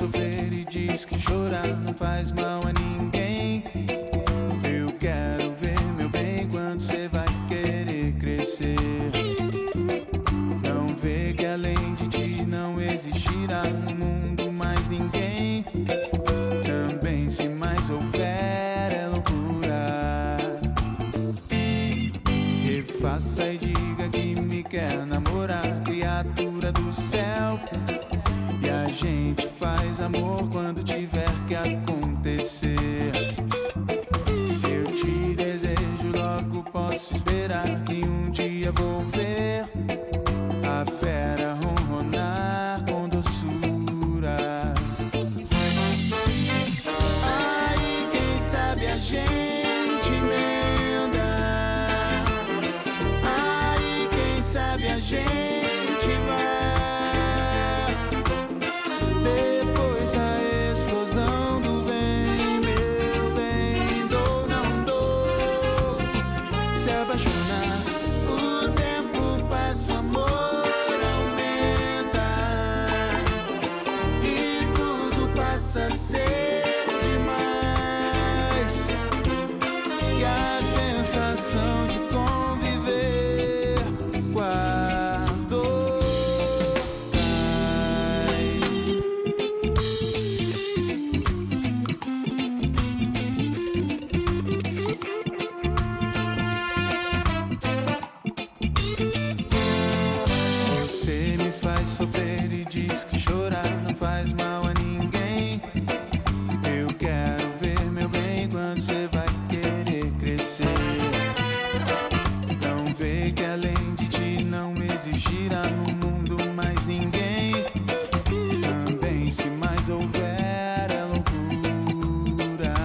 sofrer e diz que chorar não faz mal a ninguém. Eu quero ver meu bem quando cê vai querer crescer. Não vê que além de ti não existirá no mundo mais ninguém. Também se mais houver é loucura. Refaça e diga que me quer namorar, criatura do céu. E a gente faz amor quando tiver que acontecer. Se eu te desejo, logo posso esperar que um dia vou ver a fera ronronar com doçura. Aí quem sabe a gente emenda. Aí quem sabe a gente vai. Depois da explosão do bem, meu bem, dou, não dou. Se apaixonar, o tempo passa, o amor aumenta e tudo passa a ser demais. E a sensação de conviver com a dor cai. Você me faz sofrer e diz que chorar não faz mal a ninguém. Eu quero ver meu bem quando cê vai querer crescer. Não vê que além de ti não existirá no mundo mais ninguém. Também se mais houver é loucura.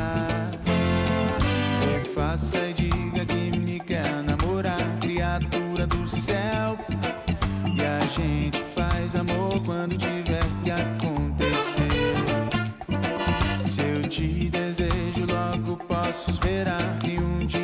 Refaça e diga que me quer namorar, criatura do céu. E a gente faz amor quando tiver que acontecer. Se eu te desejo, logo posso esperar que um dia